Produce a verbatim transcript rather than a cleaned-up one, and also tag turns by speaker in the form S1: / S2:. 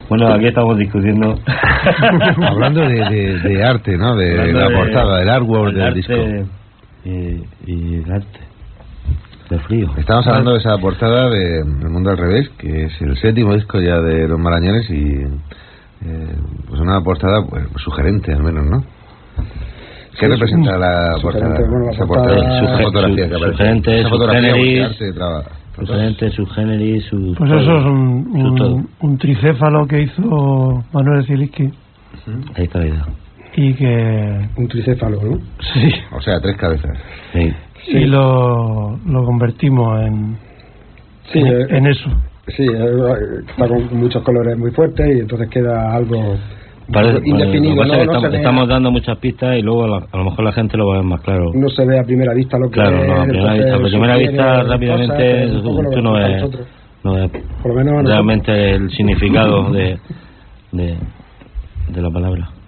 S1: Bueno, aquí estamos discutiendo.
S2: Hablando de, de, de arte, ¿no? De Hablando la portada, de, del artwork del disco.
S1: Y, y el arte. De frío.
S2: Estamos hablando de esa portada de El Mundo al Revés, que es el séptimo disco ya de Los Marañones y eh, pues una portada pues, sugerente al menos, ¿no? ¿Qué sí, representa la portada?
S3: Bueno, la
S2: esa
S3: portada,
S2: portada, esa fotografía
S1: su,
S2: que aparece.
S1: Sugerente,
S2: esa
S1: fotografía
S2: su
S1: Sugerente, su generis, su...
S4: Pues
S1: todo,
S4: eso es un, un, un tricéfalo que hizo Manuel Zielinski.
S1: Uh-huh. Ahí está la idea.
S4: Y que...
S3: Un tricéfalo, ¿no?
S4: Sí.
S2: O sea, tres cabezas.
S1: Sí.
S4: Sí. Y lo, lo convertimos en,
S3: sí,
S4: en,
S3: eh,
S4: en eso.
S3: Sí, está con muchos colores muy fuertes y entonces queda algo...
S1: Parece,
S3: indefinido,
S1: bueno,
S3: no, no
S1: estamos,
S3: se
S1: estamos dando muchas pistas y luego a, la, a lo mejor la gente lo va a ver más claro.
S3: No se ve a primera vista lo que
S1: claro,
S3: es.
S1: No, a primera vista, a primera vista rápidamente cosas, tú, tú no ves, no ves
S3: por lo menos
S1: realmente el significado de, de, de la palabra.